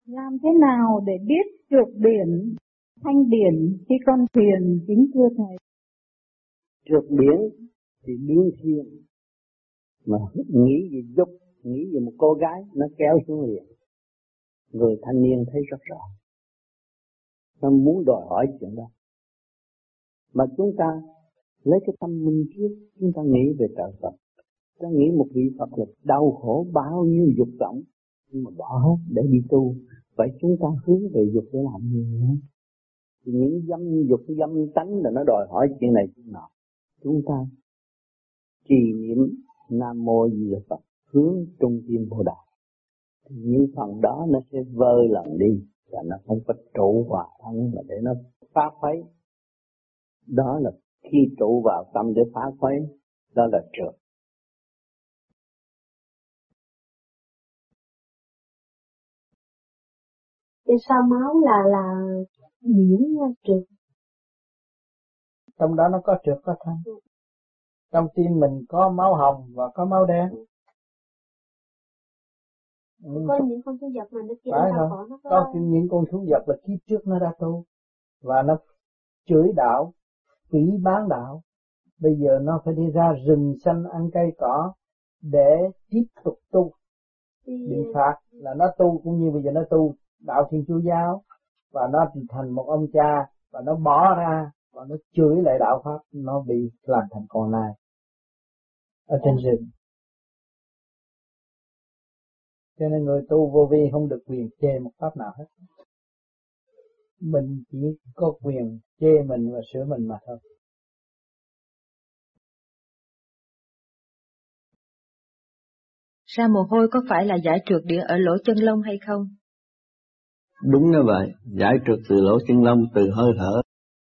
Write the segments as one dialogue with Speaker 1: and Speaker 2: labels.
Speaker 1: Làm thế nào để biết trượt điển, thanh điển khi con thiền kính thưa Thầy?
Speaker 2: Trượt điển thì biến thiên, mà nghĩ gì dục, nghĩ về một cô gái nó kéo xuống liền. Người thanh niên thấy rất rõ, nó muốn đòi hỏi chuyện đó. Mà chúng ta lấy cái tâm minh trước, chúng ta nghĩ về trời Phật, chúng ta nghĩ một vị Phật là đau khổ bao nhiêu dục vọng, nhưng mà bỏ hết để đi tu. Vậy chúng ta hướng về dục để làm gì nữa? Thì những dâm dục, dâm tánh là nó đòi hỏi chuyện này chuyện nọ. Chúng ta trì niệm Nam Mô Di Đà Phật, hướng trung tâm Bồ Đề, thì những phần đó nó sẽ vơi lần đi, và nó không có trụ vào thân mà để nó phá khuấy. Đó là khi trụ vào tâm để phá khuấy, đó là trượt.
Speaker 3: Cái sao máu là nhiễm trượt.
Speaker 4: Trong đó nó có trượt có thanh. Trong tim mình có máu hồng và có máu đen.
Speaker 3: Có những con thú vật mà nó chỉ
Speaker 4: nó có những con thú vật là kiếp trước nó đã tu và nó chửi đạo, phỉ bán đạo. Bây giờ nó phải đi ra rừng xanh ăn cây cỏ để tiếp tục tu. Bị phạt là nó tu cũng như bây giờ nó tu đạo Thiên Chúa giáo, và nó thành một ông cha và nó bỏ ra và nó chửi lại đạo pháp, nó bị làm thành con nai ở trên rừng. Cho nên người tu vô vi không được quyền chê một pháp nào hết. Mình chỉ có quyền chê mình và sửa mình mà thôi.
Speaker 5: Ra mồ hôi có phải là giải trượt điện ở lỗ chân lông hay không?
Speaker 6: Đúng như vậy, giải trượt từ lỗ chân lông, từ hơi thở.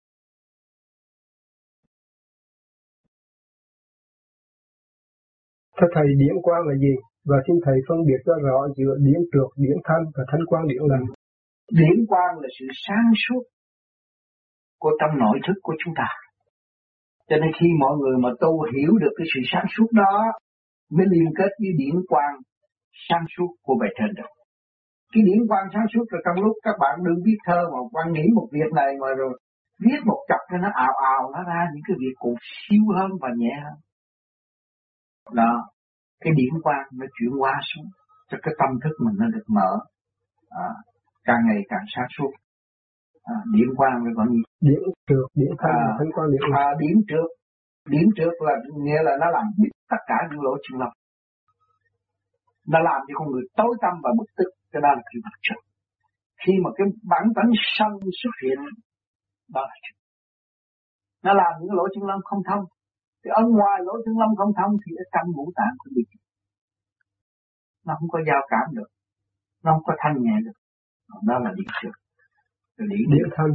Speaker 7: Thưa Thầy, điển quang là gì? Và xin Thầy phân biệt cho rõ giữa điển trượt, điển thanh và thanh quang điển lành.
Speaker 8: Điển quang là sự sáng suốt của trong nội thức của chúng ta. Cho nên khi mọi người mà tu hiểu được cái sự sáng suốt đó, mới liên kết với điển quang sáng suốt của bề trên được. Cái điển quang sáng suốt là trong lúc các bạn đừng viết thơ mà quan nghĩ một việc này mà rồi viết một chập cho nó ào ào nó ra những cái việc còn siêu hơn và nhẹ hơn. Đó, cái điển quang nó chuyển hóa xuống cho cái tâm thức mình nó được mở, càng ngày càng sáng suốt. Điển quang rồi còn gì?
Speaker 7: Điển trượt, điển thanh và thanh quang điển lành.
Speaker 8: Điển trượt là nghĩa là nó làm biết tất cả những lỗ chân lông. Nó làm cho con người tối tăm và bực tức, cho nên là cái vật trượt. Khi mà cái bản tánh sân xuất hiện, đó là trượt. Nó làm những lỗ chân lông không thông. Thì ở ngoài lỗ chân lông không thông thì ở trong ngũ tạng cũng bị trượt. Nó không có giao cảm được, nó không có thanh nhẹ được. Đó là điển trượt.
Speaker 7: Điển thanh.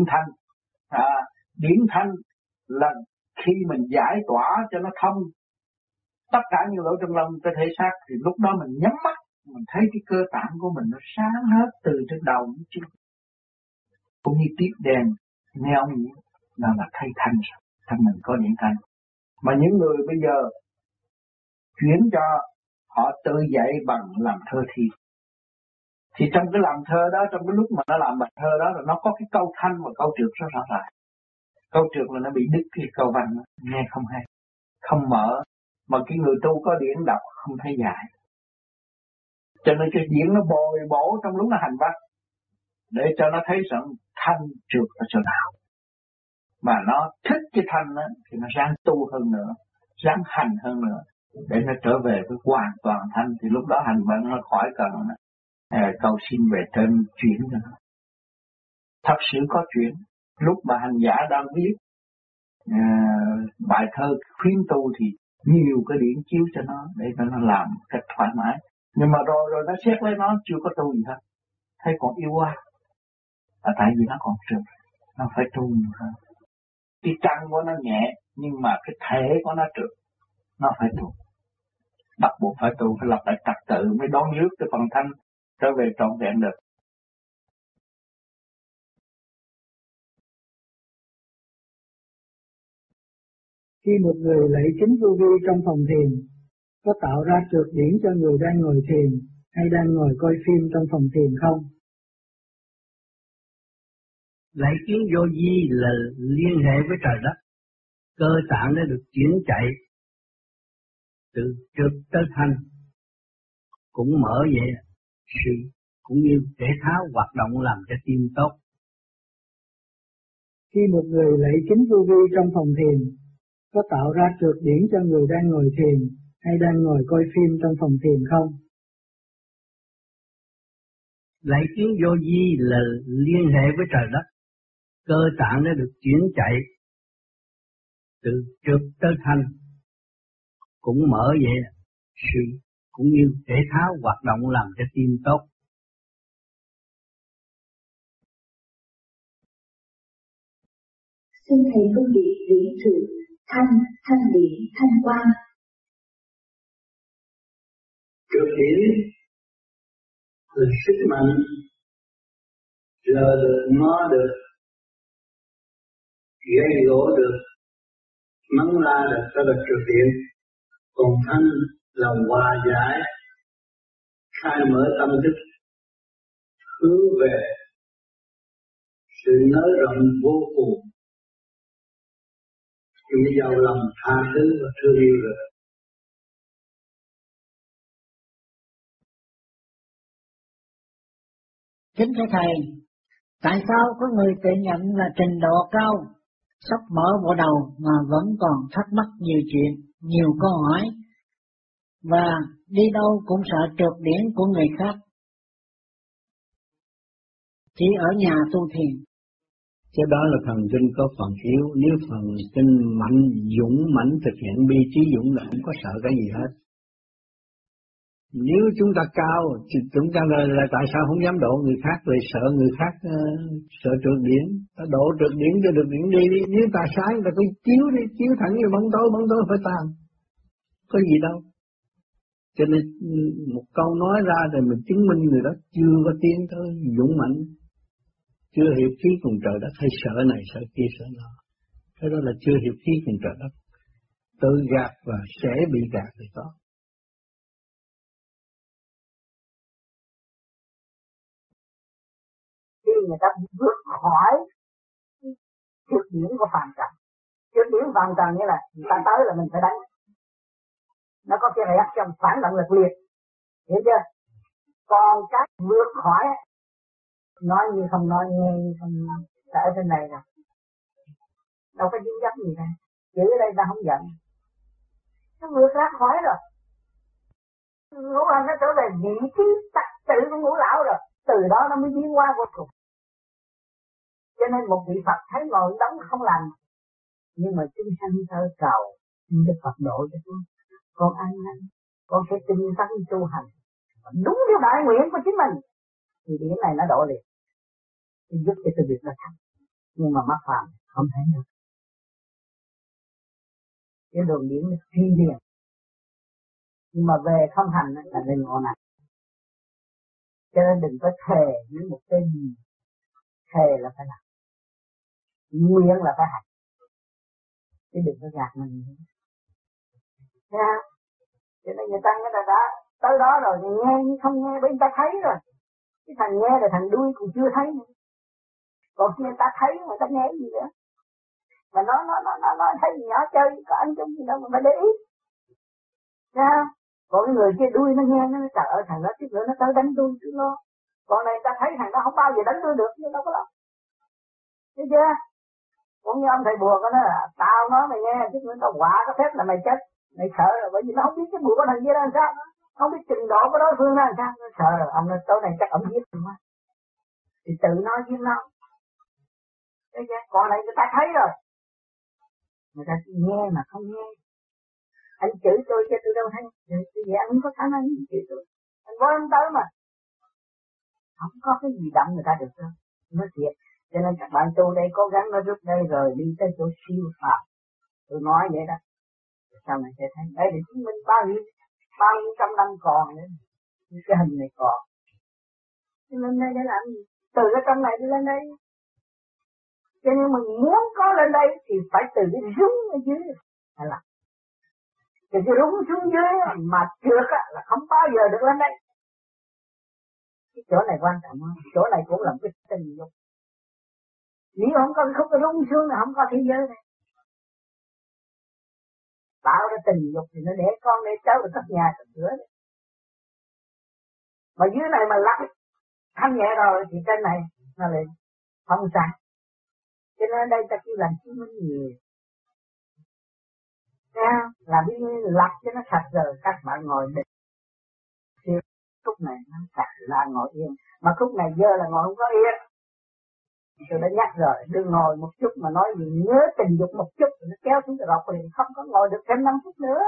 Speaker 8: Điển thanh là khi mình giải tỏa cho nó thông tất cả những lỗ chân lông cái thể xác, thì lúc đó mình nhắm mắt, mình thấy cái cơ tạng của mình nó sáng hết từ trên đầu đến chân. Cũng như tiếp đèn neo nhỉ, đó là thấy thanh rồi, thanh mình có điển thanh. Mà những người bây giờ chuyển cho họ tự dạy bằng làm thơ thi. Thì trong cái làm thơ đó, trong cái lúc mà nó làm bài thơ đó, là nó có cái câu thanh và câu trượt rất rõ ràng. Câu trượt là nó bị đứt cái câu văn, nghe không hay, không mở, mà cái người tu có điển đọc không thấy giải. Cho nên cái điển nó bồi bổ trong lúc nó hành văn, để cho nó thấy rằng thanh trượt ở chỗ nào. Mà nó thích cái thanh đó, thì nó ráng tu hơn nữa, ráng hành hơn nữa, để nó trở về với hoàn toàn thanh. Thì lúc đó hành văn nó khỏi cần cầu xin về trên chuyển cho nó. Thật sự có chuyện. Lúc mà hành giả đang viết bài thơ khuyến tu thì nhiều cái điển chiếu cho nó để cho nó làm cách thoải mái. Nhưng mà rồi nó xét lấy nó chưa có tu gì hết, thấy còn yêu quá. Tại vì nó còn trượt, nó phải tu nhiều hơn. Cái căn của nó nhẹ nhưng mà cái thể của nó trượt, nó phải tu. Bắt buộc phải tu, phải lập lại trật tự mới đón rước cái phần thanh trở về trọn vẹn được.
Speaker 9: Khi một người lạy kính vô vi trong phòng thiền, có tạo ra trượt điển cho người đang ngồi thiền hay đang ngồi coi phim trong phòng thiền không?
Speaker 2: Lấy kiến vô vi là liên hệ với trời đất, cơ tạng đã được chuyển chạy từ trực tới thanh, cũng mở vậy, sự cũng như thể thao hoạt động làm cho tim tốt.
Speaker 9: Khi một người lạy kính vô vi trong phòng thiền, có tạo ra trượt điển cho người đang ngồi thiền hay đang ngồi coi phim trong phòng thiền không?
Speaker 2: Lấy kiến vô vi là liên hệ với trời đất, cơ tạng đã được chuyển chạy từ trực tới thanh, cũng mở vậy, sự cũng như thể thao hoạt động làm cho tim tốt.
Speaker 10: Xin thầy phân biệt điển trượt, thanh điển, thanh quang.
Speaker 2: Trượt điển là sức mạnh, rờ được, ngó được, gây gỗ được, mắng la được, đó là trượt điển. Còn thanh là hòa giải, khai mở tâm thức, hướng về sự nới rộng vô cùng, chúng giàu lòng tha thứ và thương yêu được.
Speaker 1: Kính thưa thầy, tại sao có người tự nhận là trình độ cao, sắp mở bộ đầu mà vẫn còn thắc mắc nhiều chuyện, nhiều câu hỏi, và đi đâu cũng sợ trượt điển của người khác, chỉ ở nhà tu thiền?
Speaker 6: Cái đó là thần kinh có phần yếu, nếu thần kinh mạnh, dũng mãnh thực hiện bi trí dũng là không có sợ cái gì hết. Nếu chúng ta cao, chúng ta là tại sao không dám độ người khác, lại sợ người khác sợ trượt điển, ta độ trượt điển cho được điển đi, nếu ta sai ta cứ chiếu đi, chiếu thẳng vào bóng tối phải tan, có gì đâu. Cho nên một câu nói ra thì mình chứng minh người đó chưa có tiến tới dũng mãnh, chưa hiểu khí cùng trời đất, hay sợ này sợ kia sợ nọ. Cái đó là chưa hiểu khí cùng trời đất, tự gạt và sẽ bị gạt thì có.
Speaker 11: Khi người ta vượt khỏi trượt điển của phàm trần, trượt điển phàm trần nghĩa là người ta tới là mình phải đánh, nó có cái reaction phản động lực liệt, hiểu chưa? Còn cái vượt khỏi nói như không nói, nghe như không nói, là ở trên này rồi, đâu có dính dấp gì đâu, chữ ở đây ta không giận, nó vượt ra khỏi rồi, ngũ hành nó trở về vị trí trật tự của ngũ lão rồi, từ đó nó mới biến hóa vô cùng. Cho nên một vị Phật thấy ngồi đóng không làm, nhưng mà chúng sanh thơ cầu Đức Phật độ cho con ăn năn, con sẽ tinh tấn tu hành đúng theo đại nguyện của chính mình, thì điểm này nó độ liền, thì giúp cho cái việc nó thành. Nhưng mà mắc phàm không thể được, cái đường điểm nó phi liền. Nhưng mà về không hành là lên ngộ này. Cho nên đừng có thề với một cái gì, thề là phải làm, nguyện là phải hành, chứ đừng có gạt mình. Nha, cho nên người ta đã tới đó rồi thì nghe như không nghe, bởi người ta thấy rồi. Cái thằng nghe là thằng đuôi cũng chưa thấy nữa. Còn khi người ta thấy người ta nghe gì nữa. Mà nó thấy nhỏ chơi, có ăn chung gì đâu mà phải để ý. Nha, còn cái người kia đuôi nó nghe, nó trời ơi thằng đó chút nữa nó tới đánh tôi chứ lo. Còn này ta thấy thằng đó không bao giờ đánh tôi được, nhưng đâu có đâu. Thấy chưa? Cũng như ông thầy bùa có nói là tao nói mày nghe, chút nữa tao quả có phép là mày chết. Mày sợ rồi, bởi vì nó không biết cái bùa của thằng kia là làm sao, không biết trình độ của đối phương là làm sao, nó sợ rồi, ông nói tối nay chắc ông giết mình quá, thì tự nói giết nó. Thấy chưa? Còn này người ta thấy rồi, người ta nghe mà không nghe. Anh chửi tôi cho tôi đâu thấy, tôi vậy anh không có khả năng chửi tôi, anh nói anh tới mà, không có cái gì động người ta được đâu, nói thiệt. Cho nên các bạn tu đây cố gắng nó rút đây rồi đi tới chỗ siêu phàm, tôi nói vậy đó. Sau này sẽ thấy, đây để chứng minh bao nhiêu trăm năm còn nữa, cái hình này còn. Cho nên đây để làm gì? Từ cái trong này đi lên đây. Cho nên mình muốn có lên đây thì phải từ cái rung ở dưới. Hay là từ cái rung xuống dưới mà trượt là không bao giờ được lên đây. Cái chỗ này quan trọng hơn, chỗ này cũng là một cái tình dục. Nếu không có khúc rung xuống là không có thế giới này. Tạo ra tình dục thì nó để con để cháu được cất nhà cất cửa. Mà dưới này mà lắc thanh nhẹ rồi thì trên này nó lại không sạch. Cho nên đây ta kêu làm chứng minh nhiều. Làm như lặt cho nó sạch rồi các bạn ngồi định. Khúc này nó sạch là ngồi yên. Mà khúc này dơ là ngồi không có yên. Tôi đã nhắc rồi, đừng ngồi một chút mà nói gì nhớ tình dục một chút nó kéo xuống rọc liền không có ngồi được thêm 5 phút nữa.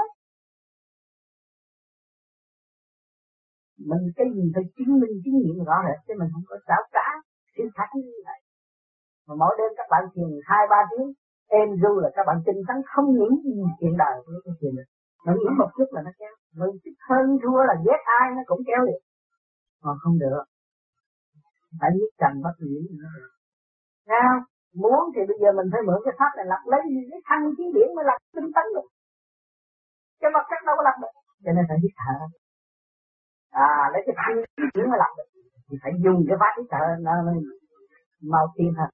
Speaker 11: Mình cái gì phải chứng minh chứng nghiệm rõ rệt chứ mình không có xảo trá xin thẳng như vậy. Mà mỗi đêm các bạn thiền 2-3 tiếng êm ru là các bạn tinh tấn không những gì chuyện đời của cái thiền được. Nó nghĩ một chút là nó kéo, mình chút hơn thua là ghét ai nó cũng kéo được. Còn không được, phải biết trần bắt diễn nữa. Sao? Muốn thì bây giờ mình phải mượn cái pháp này lặp lấy cái thanh khí điển mới lặp tinh tấn được. Cái mặt cắt đâu có lặp được. Cho nên phải biết thở. Lấy cái thanh khí điển mới lặp được. Thì phải dùng cái pháp biết thở nó mau tiên hơn.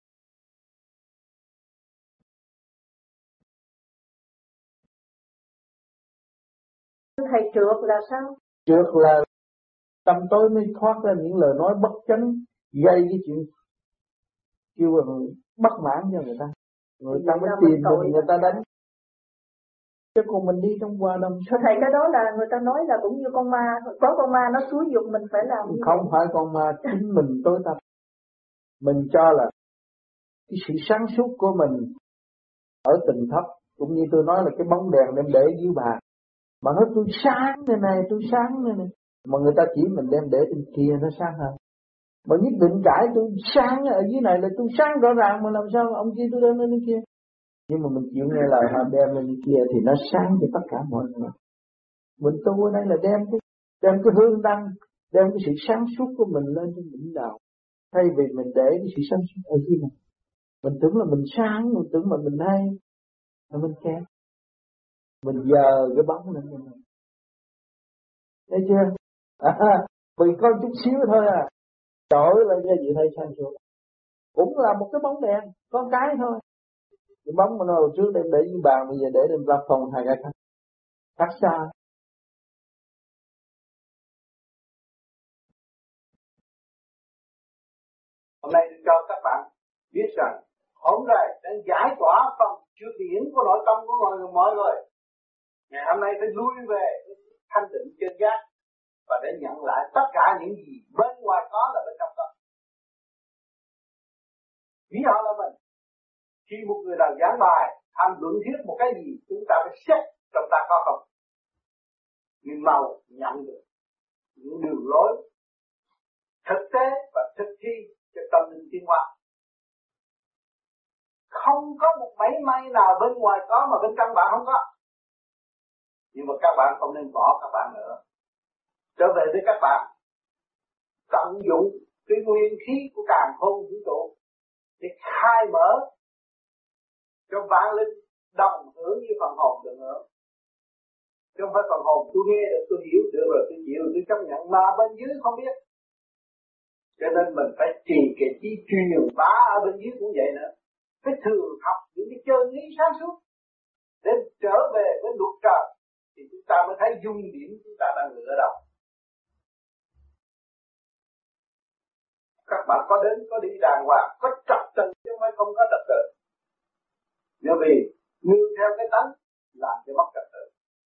Speaker 3: Thầy trượt là sao?
Speaker 6: Trượt là tâm tối mới thoát ra những lời nói bất chánh, gây cái chuyện kêu bằng bất mãn cho người ta. Người ta mới tìm mình, người ta đánh. Chứ còn mình đi trong hòa đồng.
Speaker 3: Thầy cái đó là người ta nói là cũng như con ma, có con ma nó xúi dục mình phải làm như
Speaker 6: không
Speaker 3: vậy.
Speaker 6: Phải con ma, chính mình tối tâm. Mình cho là cái sự sáng suốt của mình ở tầng thấp, cũng như tôi nói là cái bóng đèn đem để dưới bàn. Mà nói tôi sáng này, tôi sáng này. Mà người ta chỉ mình đem để trên kia nó sáng hơn. Mà nhất định cãi tôi sáng ở dưới này là tôi sáng rõ ràng, mà làm sao ông kia tôi đem lên bên kia. Nhưng mà mình chịu nghe lời họ đem lên bên kia thì nó sáng cho tất cả mọi người. Mình tu ở đây là đem cái hương đăng, đem cái sự sáng suốt của mình lên trên đỉnh đạo. Thay vì mình để cái sự sáng suốt ở dưới này. Mình tưởng là mình sáng, mình tưởng là mình hay, là mình kém. Mình giờ cái bóng lên cho mình. Thấy chưa? Mình có chút xíu thôi trỗi lên cho vị thầy sáng suốt. Cũng là một cái bóng đèn, con cái thôi. Cái bóng mà nó hồi trước đem để dưới bàn, bây giờ để lên plafon 2 cái khác xa.
Speaker 8: Hôm nay tôi cho các bạn biết rằng hôm nay đang giải tỏa phần chứa điển của nội tâm của mọi người. Ngày hôm nay phải lui về thanh tịnh chân giác và để nhận lại tất cả những gì bên ngoài có là bên trong có. Ví dụ là mình, khi một người nào giảng bài, tham luận thuyết một cái gì, chúng ta phải xét trong ta có không. Nhưng mau nhận được những đường lối thực tế và thực thi cho tâm linh tiến hóa. Không có một mảy may nào bên ngoài có mà bên trong bạn không có. Nhưng mà các bạn không nên bỏ các bạn nữa. Trở về với các bạn, tận dụng cái nguyên khí của càn khôn vũ trụ để khai mở cho vạn linh đồng hưởng như phần hồn được nữa. Chứ không phải phần hồn tôi nghe được, tôi hiểu được rồi, tôi chịu, tôi chấp nhận, mà bên dưới không biết. Cho nên mình phải trì cái chi truyền bá ở bên dưới cũng vậy nữa. Phải thường học những cái chân lý sáng suốt để trở về với luật trời thì chúng ta mới thấy dung điểm chúng ta đang ngự ở đâu. Các bạn có đến có đi đàng hoàng, có trật tự chứ không phải không có trật tự. Bởi vì nương theo cái tánh làm cho mất trật tự.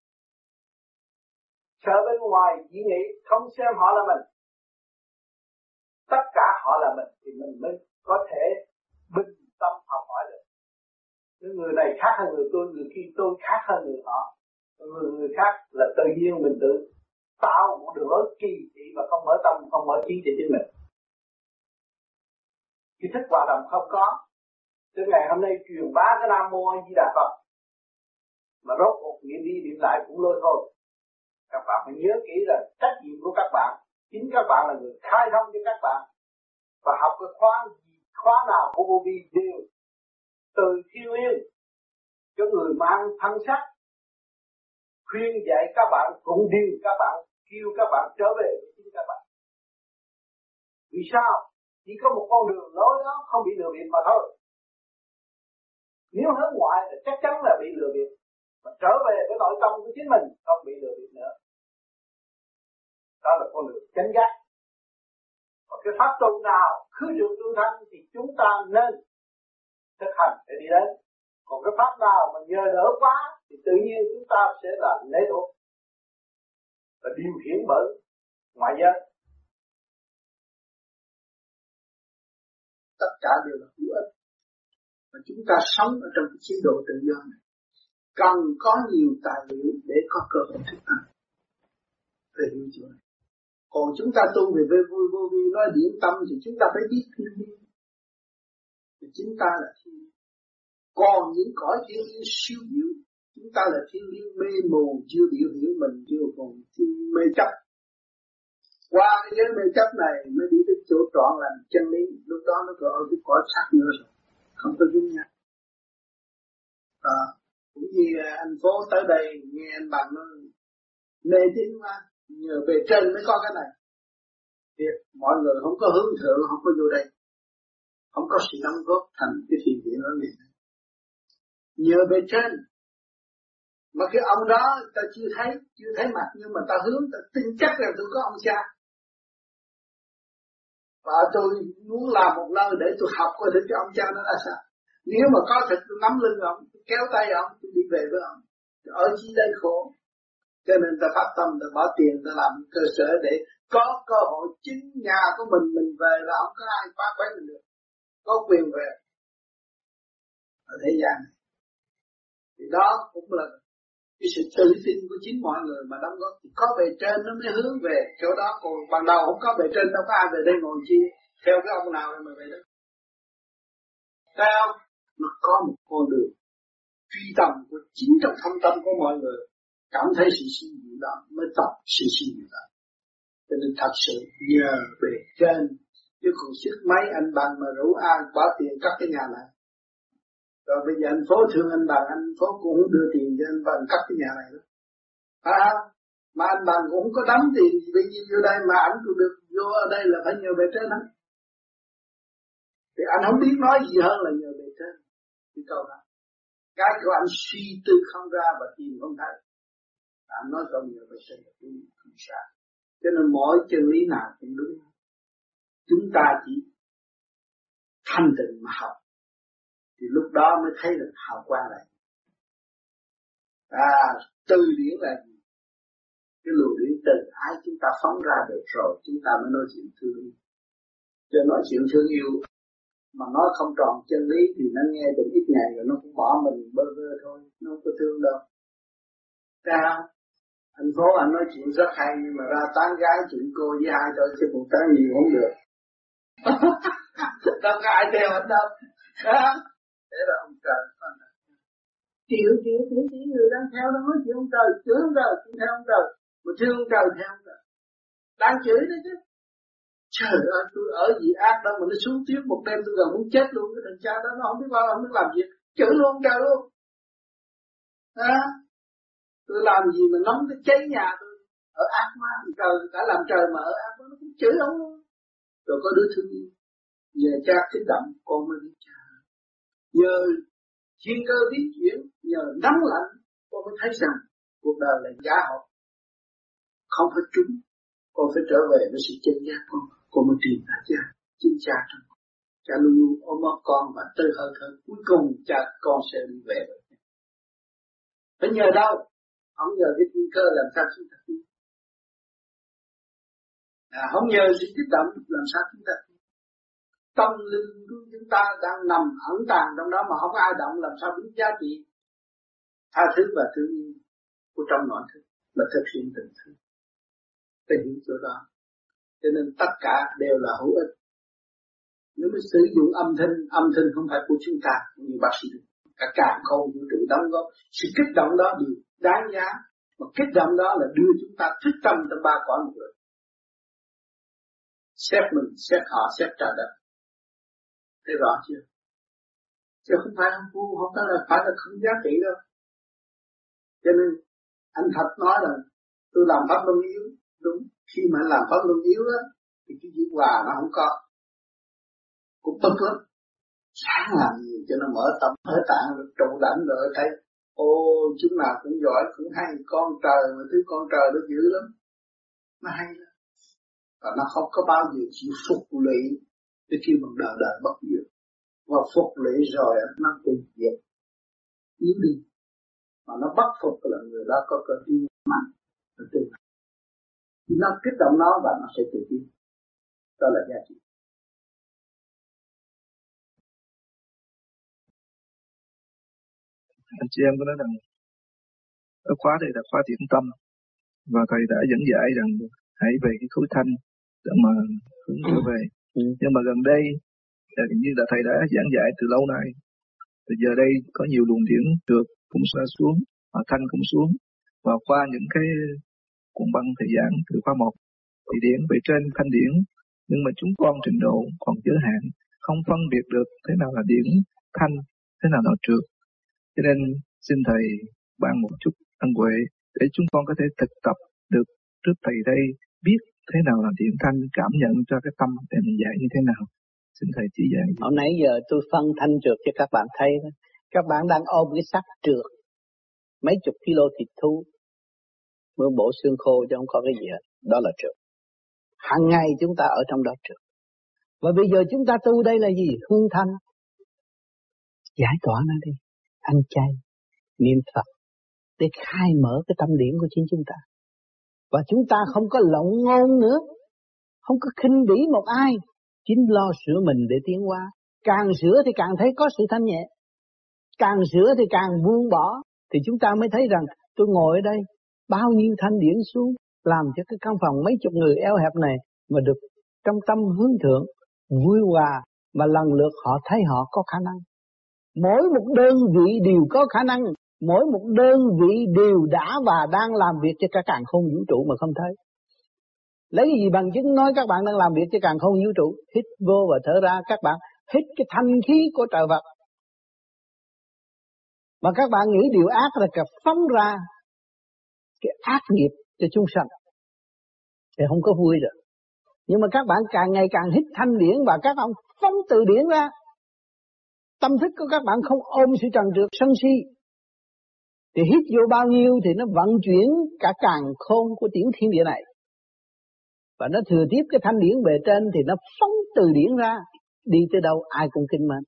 Speaker 8: Sợ bên ngoài chỉ nghĩ không xem họ là mình, tất cả họ là mình thì mình mới có thể bình tâm học hỏi được. Những người này khác hơn người tôi, người kia tôi khác hơn người họ. Người khác là tự nhiên mình tự tạo một đường lối kỳ thị và không mở tâm, không mở trí cho chính mình. Cái thức hòa đồng không có. Từ ngày hôm nay truyền bá cái Nam Mô A Di Đà Phật mà rốt cuộc niệm đi niệm lại cũng lôi thôi. Các bạn phải nhớ kỹ là trách nhiệm của các bạn, chính các bạn là người khai thông cho các bạn. Và học cái khóa nào của vô vi đều từ thiên liêng cho người mang thân sắc, khuyên dạy các bạn, cũng điều các bạn, kêu các bạn trở về với chính các bạn. Vì sao? Chỉ có một con đường lối đó không bị lừa bịp mà thôi. Nếu hướng ngoại thì chắc chắn là bị lừa bịp. Mà trở về với nội tâm của chính mình không bị lừa bịp nữa. Đó là con đường chánh giác. Còn cái pháp tu nào khứ trượt lưu thanh thì chúng ta nên thực hành để đi đến. Còn cái pháp nào mà nhờ đỡ quá thì tự nhiên chúng ta sẽ là lệ thuộc và điều khiển bởi ngoại giới.
Speaker 6: Tất cả đều là hữu ích. Và chúng ta sống ở trong cái chế độ tự do này cần có nhiều tài liệu để có cơ hội thực hành. Về hiểu chưa? Còn chúng ta tu về vô vi nói điển tâm thì chúng ta phải biết thiên liêng. Thì chúng ta là thiên liêng. Còn những cõi thiên liêng siêu diệu, chúng ta là thiên liêng mê mù, chưa biểu hiểu mình, chưa còn thiên mê chấp. Qua cái giới mê chấp này mới đi đến chỗ trọn lành chân lý. Lúc đó nó còn ở cái cõi xác nữa rồi, không có dung nhau. Cũng như anh Phố tới đây nghe anh Bằng nó mê tín quá, nhờ bề trên mới có cái này. Thì mọi người không có hướng thượng, không có vô đây, không có sự đóng góp thành cái thiền viện ở này. Nhờ bề trên, mà cái ông đó ta chưa thấy mặt, nhưng mà ta hướng, ta tin chắc là tôi có ông cha. Và tôi muốn làm một nơi để tôi học coi thử cái ông cha nó là sao. Nếu mà có thật tôi nắm lưng ông, tôi kéo tay ông, tôi đi về với ông. Ở chi đây khổ. Cho nên ta phát tâm, ta bỏ tiền, ta làm cơ sở để có cơ hội chính nhà của mình về là không có ai phá quấy mình được. Có quyền về. Ở thế gian này. Thì đó cũng là cái sự tự tin của chính mọi người mà đóng góp. Thì có bề trên nó mới hướng về chỗ đó. Còn ban đầu không có bề trên đâu có ai về đây ngồi chi. Theo cái ông nào mà về đó. Thấy không? Nó có một con đường truy tầm của chính trong thâm tâm của mọi người, cảm thấy sự siêu diệu đó mới tập sự siêu diệu đó. Cho nên thật sự nhờ bề trên, chứ còn sức mấy anh Bằng mà rủ ai bỏ tiền cắt cái nhà này. Rồi bây giờ anh Phố thương anh Bằng, anh Phố cũng không đưa tiền cho anh Bằng cắt cái nhà này đó. Mà anh Bằng cũng không có đóng tiền gì bây giờ vô đây mà anh cũng được vô ở đây là phải nhờ bề trên hết. Thì anh không biết nói gì hơn là nhờ bề trên. Cái câu đó. Cái của anh suy tư không ra và tìm không thấy. Anh nói câu nhờ bề trên là đúng, không sai. Cho nên mỗi chân lý nào cũng đúng. Chúng ta chỉ thanh tịnh mà học. Thì lúc đó mới thấy được hào quang này. Từ điển là gì? Cái luồng điển từ ái chúng ta phóng ra được rồi, chúng ta mới nói chuyện thương yêu. Cho nói chuyện thương yêu mà nói không tròn chân lý thì nó nghe được ít ngày rồi nó cũng bỏ mình bơ vơ thôi, nó không có thương đâu. Sao? Thành phố anh nói chuyện rất hay nhưng mà ra tán gái chuyện cô với hai thôi chứ một tán nhiều không được. Đâu có ai theo anh đâu. Thế là ông trời chịu người đang theo nó nói chuyện ông trời, chửi ông trời, cũng theo ông trời, mà thương ông trời theo ông trời. Đang chửi đấy chứ. Trời ơi, tôi ở gì ác đâu mà nó xuống tuyết một đêm tôi gần muốn chết luôn. Cái thằng cha đó nó không biết bao, không biết làm gì, chửi luôn ông trời luôn. Tôi làm gì mà nóng cái cháy nhà tôi, ở ác quá, trời đã làm trời mà ở ác quá, nó cũng chửi ông luôn. Rồi có đứa thương yêu, nhờ cha kích động, con mới biết cha. Nhờ thiên cơ biến chuyển, nhờ nắng lạnh, con mới thấy rằng cuộc đời là giá học, không phải trúng, con phải trở về với sự chân giác con mới tìm ra cha, chính cha trong con. Cha luôn luôn ôm ấp con và tới hơi thở cuối cùng cha con sẽ đi về. Phải nhờ đâu? Không nhờ cái thiên cơ làm sao chúng ta tin. Không nhờ sự kích động làm sao chúng ta tin. Tâm linh của chúng ta đang nằm ẩn tàng trong đó mà không có ai động làm sao biết giá trị tha thứ và thương yêu của trong nội thức là thực hiện tình thương. Phải hiểu chỗ đó. Cho nên tất cả đều là hữu ích. Nếu mà sử dụng âm thanh không phải của chúng ta, như bác sĩ cả càng không vũ trụ đóng góp. Sự kích động đó đều đáng giá. Mà kích động đó là đưa chúng ta thức tâm trong ba cõi một người. Xét mình, xét họ, xét trời đất. Thấy rõ chưa? Chứ không phải không phải là không giá trị đâu. Cho nên anh thật nói là tôi làm pháp luân yếu. Đúng, khi mà làm pháp luân yếu á thì cái chữ hòa nó không có. Cũng bực lắm.
Speaker 12: sáng làm gì cho nó mở tâm mở tạng trụ đảnh rồi thấy ô chúng nào cũng giỏi cũng hay, con trời mà thứ con trời nó dữ lắm, nó hay lắm, và nó không có bao giờ chịu phục lụy để khi mình đời đời bất diệt, và phục lụy rồi nó tự diệt yếu đi, mà nó bắt phục là người đó có cơ tim mạnh, nó kích động nó và nó sẽ tự tiến, đó là giá trị.
Speaker 13: Anh chị em có nói rằng ở khóa đây là khóa thiện tâm, và thầy đã dẫn dạy rằng hãy về cái khối thanh để mà hướng trở về. Nhưng mà gần đây như là thầy đã giảng dạy từ lâu nay, thì giờ đây có nhiều luồng điển trượt cũng sẽ xuống, mà thanh cũng xuống, và qua những cái cuốn băng thầy giảng từ khóa 1 thì điển về trên thanh điển, nhưng mà chúng con trình độ còn giới hạn, không phân biệt được thế nào là điển thanh, thế nào là trượt. Cho nên xin thầy ban một chút ân huệ để chúng con có thể thực tập được trước thầy đây, biết thế nào là điển thanh, cảm nhận cho cái tâm để mình dạy như thế nào. Xin thầy chỉ dạy.
Speaker 2: Hôm nãy giờ tôi phân thanh trượt cho các bạn thấy đó. Các bạn đang ôm cái xác trượt mấy chục kilo thịt thú, mới bộ xương khô chứ không có cái gì hết. Đó là trượt. Hàng ngày chúng ta ở trong đó trượt. Và bây giờ chúng ta tu đây là gì? Hương thanh. Giải tỏa nó đi. Ăn chay, niệm Phật để khai mở cái tâm điển của chính chúng ta. Và chúng ta không có lộng ngôn nữa, không có khinh bỉ một ai, chính lo sửa mình để tiến hóa. Càng sửa thì càng thấy có sự thanh nhẹ, càng sửa thì càng buông bỏ, thì chúng ta mới thấy rằng tôi ngồi ở đây, bao nhiêu thanh điển xuống, làm cho cái căn phòng mấy chục người eo hẹp này mà được trong tâm hướng thượng, vui hòa, mà lần lượt họ thấy họ có khả năng. Mỗi một đơn vị đều có khả năng, mỗi một đơn vị đều đã và đang làm việc cho cả càn khôn vũ trụ mà không thấy. Lấy cái gì bằng chứng nói các bạn đang làm việc cho càn khôn vũ trụ? Hít vô và thở ra, các bạn hít cái thanh khí của trời vật. Mà các bạn nghĩ điều ác là phóng ra cái ác nghiệp cho chúng sanh, thì không có vui được. Nhưng mà các bạn càng ngày càng hít thanh điển và các bạn phóng từ điển ra, tâm thức của các bạn không ôm sự trần trượt sân si, thì hít vô bao nhiêu thì nó vận chuyển cả càn khôn của tiểu thiên địa này. Và nó thừa tiếp cái thanh điển bề trên thì nó phóng từ điển ra, đi tới đâu ai cũng kinh mến.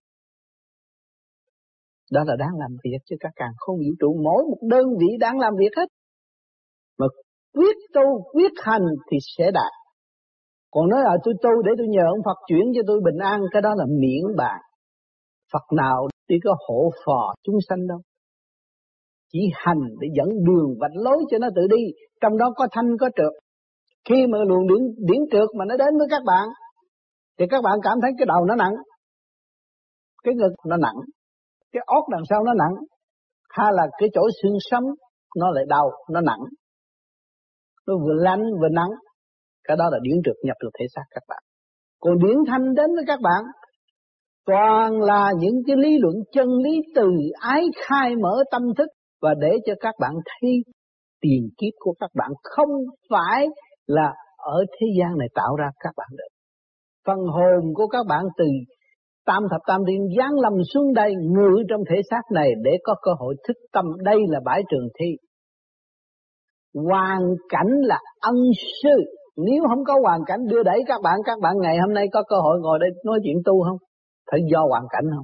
Speaker 2: Đó là đang làm việc cho các càn khôn vũ trụ, mỗi một đơn vị đang làm việc hết. Mà quyết tu, quyết hành thì sẽ đạt. Còn nói là tôi tu để tôi nhờ ông Phật chuyển cho tôi bình an, cái đó là miễn bàn. Phật nào đi có hộ phò chúng sanh đâu. Chỉ hành để dẫn đường vạch lối cho nó tự đi, trong đó có thanh có trượt. Khi mà luồng điển trượt mà nó đến với các bạn, thì các bạn cảm thấy cái đầu nó nặng, cái ngực nó nặng, cái óc đằng sau nó nặng, hay là cái chỗ xương sống nó lại đau, nó nặng, nó vừa lạnh vừa nặng. Cái đó là điển trượt nhập vào thể xác các bạn. Còn điển thanh đến với các bạn toàn là những cái lý luận chân lý từ ái khai mở tâm thức, và để cho các bạn thấy tiền kiếp của các bạn không phải là ở thế gian này tạo ra các bạn được. Phần hồn của các bạn từ tam thập tam thiên giáng lâm xuống đây, ngự trong thể xác này để có cơ hội thức tâm. Đây là bãi trường thi. Hoàn cảnh là ân sư. Nếu không có hoàn cảnh đưa đẩy các bạn ngày hôm nay có cơ hội ngồi đây nói chuyện tu không? Phải do hoàn cảnh không?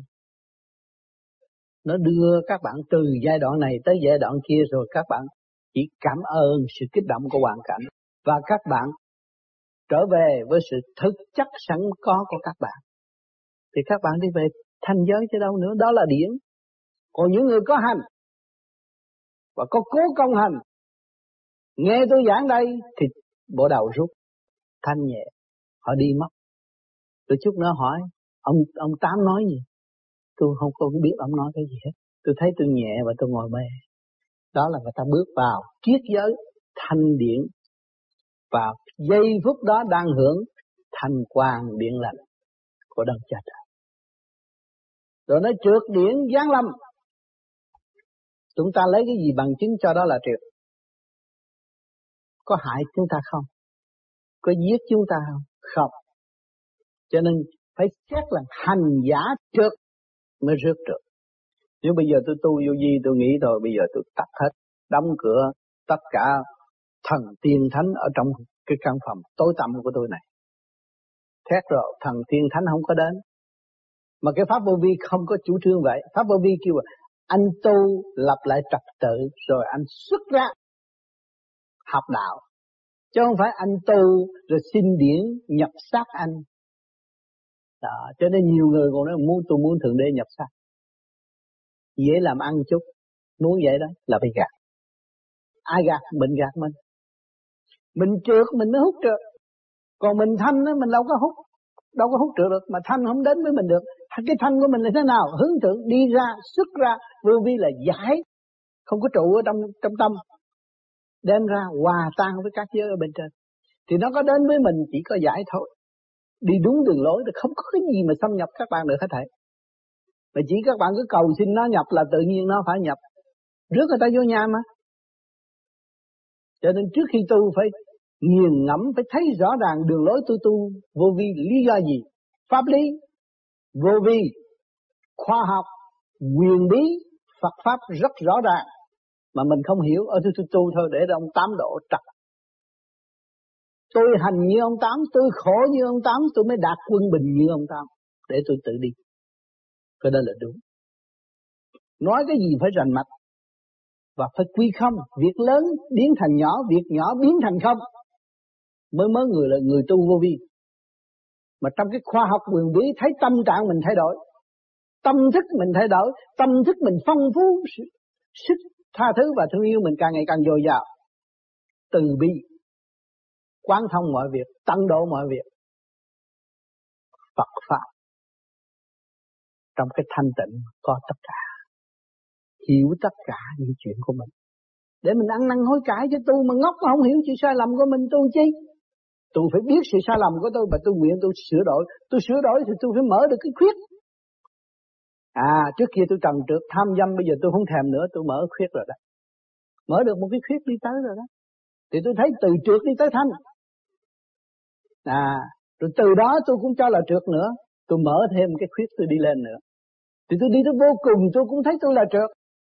Speaker 2: Nó đưa các bạn từ giai đoạn này tới giai đoạn kia, rồi các bạn chỉ cảm ơn sự kích động của hoàn cảnh, và các bạn trở về với sự thực chất sẵn có của các bạn. Thì các bạn đi về thanh giới chứ đâu nữa, đó là điển. Còn những người có hành và có cố công hành, nghe tôi giảng đây thì bộ đầu rút, thanh nhẹ, họ đi mất. Rồi chút nữa hỏi, ông Tám nói gì? Tôi không có biết ông nói cái gì hết. Tôi thấy tôi nhẹ và tôi ngồi mê. Đó là người ta bước vào triết giới thanh điển. Và giây phút đó đang hưởng thanh quang điện lành của Đấng Cha Trời. Rồi nó trượt điển giáng lâm. Chúng ta lấy cái gì bằng chứng cho đó là trượt? Có hại chúng ta không? Có giết chúng ta không? Không. Cho nên phải xét là hành giả trượt mới rước được. Nếu bây giờ tôi tu vô vi, tôi nghĩ rồi bây giờ tôi tắt hết, đóng cửa tất cả thần tiên thánh ở trong cái căn phòng tối tăm của tôi này. Thét rồi thần tiên thánh không có đến. Mà cái pháp vô vi không có chủ trương vậy. Pháp vô vi kêu là anh tu lập lại trật tự rồi anh xuất ra học đạo. Chứ không phải anh tu rồi xin điển nhập xác anh. Đó, cho nên nhiều người còn nói tôi muốn Thượng Đế nhập xác. Dễ làm ăn chút. Muốn vậy đó là phải gạt. Ai gạt? Mình gạt mình. Mình trượt mình mới hút trượt. Còn mình thanh đó mình đâu có hút trượt được. Mà thanh không đến với mình được. Cái thanh của mình là thế nào? Hướng thượng đi ra, xuất ra. Vô vi là giải. Không có trụ ở trong tâm. Đem ra hòa tan với các giới ở bên trên. Thì nó có đến với mình chỉ có giải thôi. Đi đúng đường lối thì không có cái gì mà xâm nhập các bạn được hết thảy. Mà chỉ các bạn cứ cầu xin nó nhập là tự nhiên nó phải nhập. Rước người ta vô nhà mà. Cho nên trước khi tu phải nghiền ngẫm, phải thấy rõ ràng đường lối tu vô vi lý do gì. Pháp lý, vô vi, khoa học, quyền bí, Phật Pháp rất rõ ràng. Mà mình không hiểu, tôi tu thôi để ông Tám độ trật. Tôi hành như ông Tám, tôi khổ như ông Tám, tôi mới đạt quân bình như ông Tám. Để tôi tự đi. Cái đó là đúng. Nói cái gì phải rành mạch. Và phải quy không. Việc lớn biến thành nhỏ, việc nhỏ biến thành không. Mới người là người tu vô vi. Mà trong cái khoa học quyền bí thấy tâm trạng mình thay đổi. Tâm thức mình thay đổi. Tâm thức mình phong phú. Sức tha thứ và thương yêu mình càng ngày càng dồi dào. Từ bi. Quán thông mọi việc. Tận độ mọi việc. Phật Pháp. Trong cái thanh tịnh có tất cả. Hiểu tất cả những chuyện của mình. Để mình ăn năn hối cải cho tu mà ngốc mà không hiểu chuyện sai lầm của mình tu chi. Tôi phải biết sự sai lầm của tôi và tôi nguyện tôi sửa đổi. Tôi sửa đổi thì tôi phải mở được cái khuyết. Trước kia tôi trần trượt tham dâm, bây giờ tôi không thèm nữa, tôi mở khuyết rồi đó. Mở được một cái khuyết đi tới rồi đó. Thì tôi thấy từ trượt đi tới thanh. Rồi từ đó tôi cũng cho là trượt nữa. Tôi mở thêm cái khuyết tôi đi lên nữa. Thì tôi đi tới vô cùng tôi cũng thấy tôi là trượt.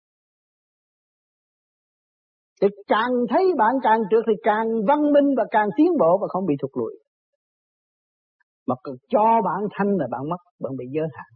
Speaker 2: Thì càng thấy bạn càng trượt thì càng văn minh và càng tiến bộ và không bị thụt lùi. Mà cho bạn thanh là bạn mất, bạn bị giới hạn.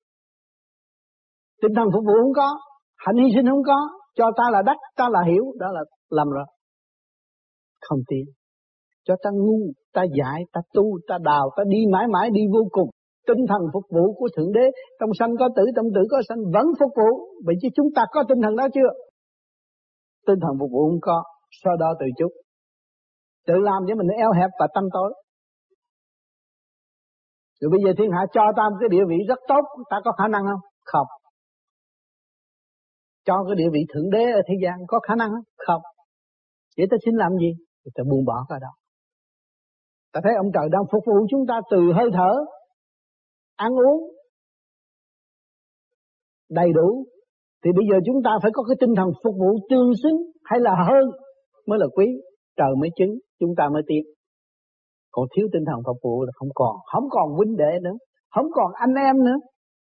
Speaker 2: Tinh thần phục vụ không có, hạnh hy sinh không có, cho ta là đắc, ta là hiểu, đó là lầm rồi. Không tiến. Cho ta ngu, ta dạy, ta tu, ta đào, ta đi mãi mãi đi vô cùng. Tinh thần phục vụ của Thượng Đế, trong sanh có tử, trong tử có sanh vẫn phục vụ. Vậy chứ chúng ta có tinh thần đó chưa? Tinh thần phục vụ không có, sau đó từ chút. Tự làm cho mình eo hẹp và tâm tối. Rồi bây giờ thiên hạ cho ta một cái địa vị rất tốt, ta có khả năng không? Không. Cho cái địa vị Thượng Đế ở thế gian có khả năng không? Không. Vậy ta xin làm gì? Ta buông bỏ cái đó. Ta thấy ông trời đang phục vụ chúng ta từ hơi thở, ăn uống đầy đủ. Thì bây giờ chúng ta phải có cái tinh thần phục vụ tương xứng hay là hơn mới là quý. Trời mới chứng, chúng ta mới tiến. Còn thiếu tinh thần phục vụ là không còn huynh đệ nữa, không còn anh em nữa.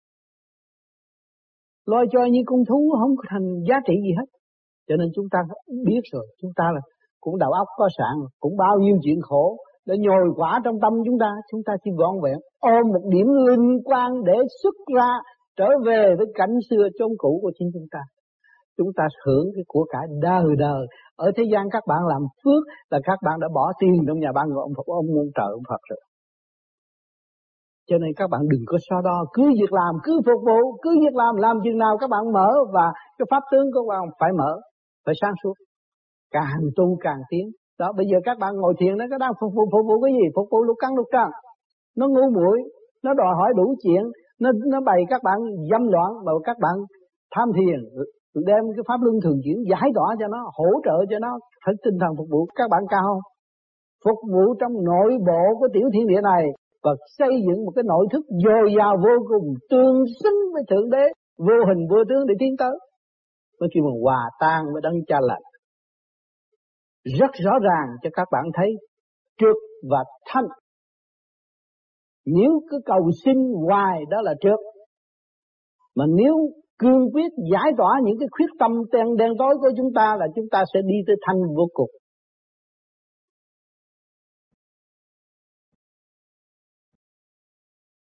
Speaker 2: Lôi cho như con thú không thành giá trị gì hết. Cho nên chúng ta biết rồi, chúng ta là cũng đầu óc có sẵn, cũng bao nhiêu chuyện khổ để nhồi quả trong tâm chúng ta chỉ gọn vẹn ôm một điểm linh quan để xuất ra trở về với cảnh xưa chốn cũ của chính chúng ta. Chúng ta hưởng cái của cải đời đời. Ở thế gian các bạn làm phước là các bạn đã bỏ tiền trong nhà ban ông trời ông Phật rồi. Cho nên các bạn đừng có so đo, cứ việc làm, cứ phục vụ, cứ việc làm chừng nào các bạn mở và cái pháp tướng của các bạn phải mở, phải sáng suốt. Càng tu càng tiến. Đó, bây giờ các bạn ngồi thiền nó có đang phục vụ cái gì? Phục vụ lục căn lục trần. Nó ngu muội, nó đòi hỏi đủ chuyện, nó bày các bạn dâm loạn mà các bạn tham thiền, đem cái pháp luân thường chuyển giải tỏa cho nó, hỗ trợ cho nó, phải tinh thần phục vụ. Các bạn cao không? Phục vụ trong nội bộ của tiểu thiên địa này và xây dựng một cái nội thức dồi dào vô cùng, tương xứng với Thượng Đế, vô hình vô tướng để tiến tới. Mới kêu bằng hòa tan với đấng Cha Lành. Rất rõ ràng cho các bạn thấy trượt và thanh. Nếu cứ cầu xin hoài đó là trượt. Mà nếu cương quyết giải tỏa những cái khuyết tâm đen tối của chúng ta là chúng ta sẽ đi tới thanh vô cùng.